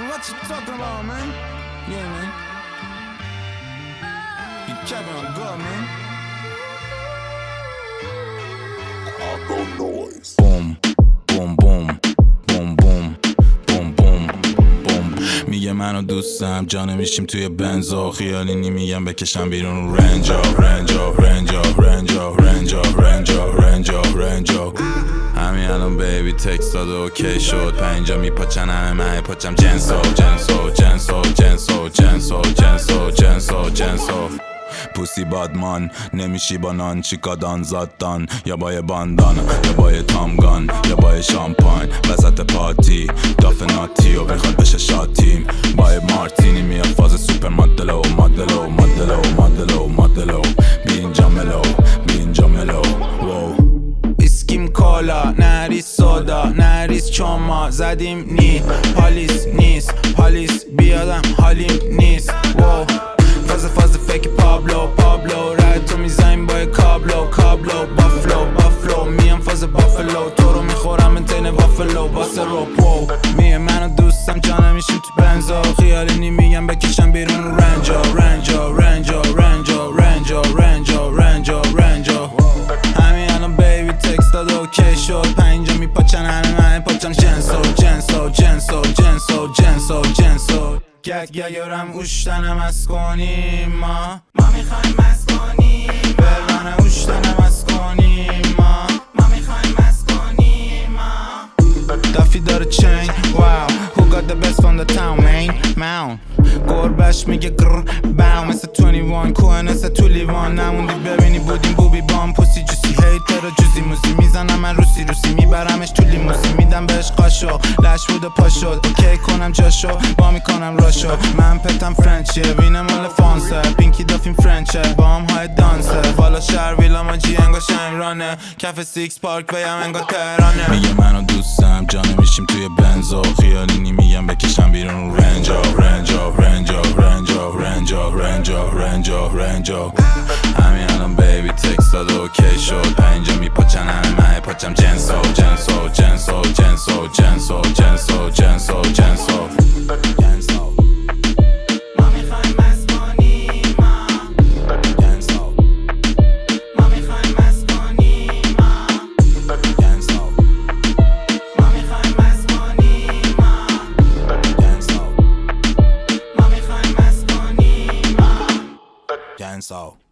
what you talking about, man? Yeah, man. You capping on God, man. Noise. Boom, boom, boom, boom, boom, boom, boom, boom. میگه منو دوستم جا نمیشیم توی بنزا خیالی میگم بکشم بیرون رنجا رنجا رنجا رنجا رنجا رنجا رنجا رنجا. همین الان بیبی تکست داد و اوکی شد پنجا میپاچن همه من پاچم جنسو جنسو جنسو جنسو جنسو جنسو جنسو جنسو. پوسی بادمان نمیشی با نان چیکادان زادان یا با یه باندان یا با یه تامگان یا با یه شامپاین وسط پارتی داف ناتی و بخواد بشه شاتیم با یه مارتینی میاد فاز سوپر مدلو مدلو مدلو مدلو مدلو بی اینجا ملو بی اینجا ملو. ویسکیم کالا نریس سودا نریس چوما زدیم نی پالیس نیست پالیس بیادم حالیم نیست. فاز فکر پابلو رد تو میزنیم با کابلو بافلو میام فاز بافلو تو رو میخورم انتین وافلو باس روپو. میه منو دوستم جا نمیشیم تو بنزا خیالی میگم بکشم بیرون رنجا رنجا رنجا رنجا رنجا رنجا رنجا رنجا. همین الان بیبی تکست داد اوکی شد پنجا میپاچن همه من پاچم جنسو جنسو جنسو جنسو جنسو جنسو. گگرم اوشتنم از کنیم ما میخوایم از کنیم برانه اوشتنم از کنیم ما میخوایم از کنیم دافی داره چین واو who got the best from the town man گربش میگه گر باو مثل 21 کوه مثل تو لیوان نموندی ببینی بودیم بوبی بام پوسی جوسی هیتر جوزی موزی میزنم من روسی میبرمش تو لیموزی میدم بهش قاشو لش بود و پا شد اوکی کنم جاشو با میکنم راشو من پتم فرنچیه وینه مال فانسه پینکی دافیم فرنچه با هم های دانسه بالا شهر ویلا ماجی انگا شنگرانه کف سیکس پارک ویم انگا تهرانه. میگه منو دوستم جا نمیشیم توی بنزا خیالی میگم بکشم بیرون رنجا رنجا رنجا رنجا رنجا رنجا رنجا رنجا. همین الان بیبی تکست داد اوکی شد پنجا میپاچن همه من پاچم جنسو جنسو جنسو جنسو جنسو جنسو جنسو جنسو جنسو. ما میخوایم از کنیم جنسو ما میخوایم از کنیم جنسو ما میخوایم از کنیم جنسو ما میخوایم از کنیم جنسو.